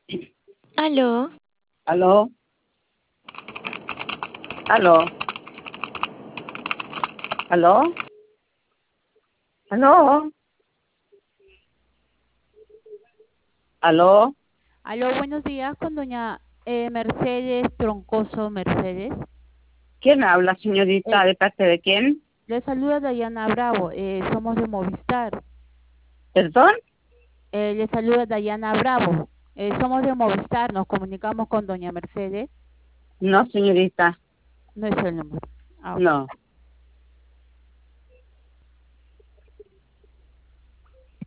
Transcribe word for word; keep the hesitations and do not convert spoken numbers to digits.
¿Aló? ¿Aló? ¿Aló? ¿Aló? ¿Aló? ¿Aló? Aló, buenos días con doña eh, Mercedes Troncoso Mercedes. ¿Quién habla, Eh, señorita? ¿De parte de quién? le saluda Dayana Bravo, eh, somos de Movistar. ¿Perdón? Eh, le saluda Dayana Bravo, eh, somos de Movistar, nos comunicamos con doña Mercedes. No, señorita. No es el número. Ah, ok. No.